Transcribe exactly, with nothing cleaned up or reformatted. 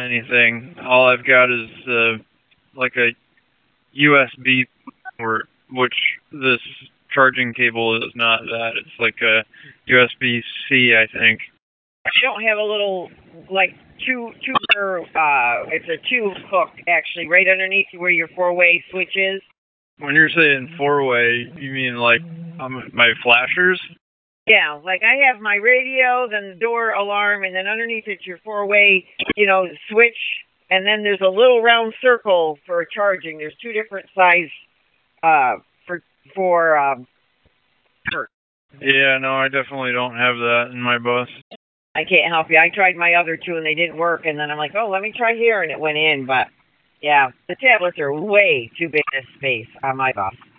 anything. All I've got is uh, like a U S B port, which this charging cable is not that. It's like a U S B C, I think. You don't have a little, like, two, two, uh, it's a two hook, actually, right underneath where your four-way switch is. When you're saying four-way, you mean like um, my flashers? Yeah, like I have my radio, then the door alarm, and then underneath it's your four-way, you know, switch, and then there's a little round circle for charging. There's two different size, uh, for, for, um, Yeah, no, I definitely don't have that in my bus. I can't help you. I tried my other two and they didn't work, and then I'm like, oh, let me try here, and it went in, but yeah, the tablets are way too big this space on my bus.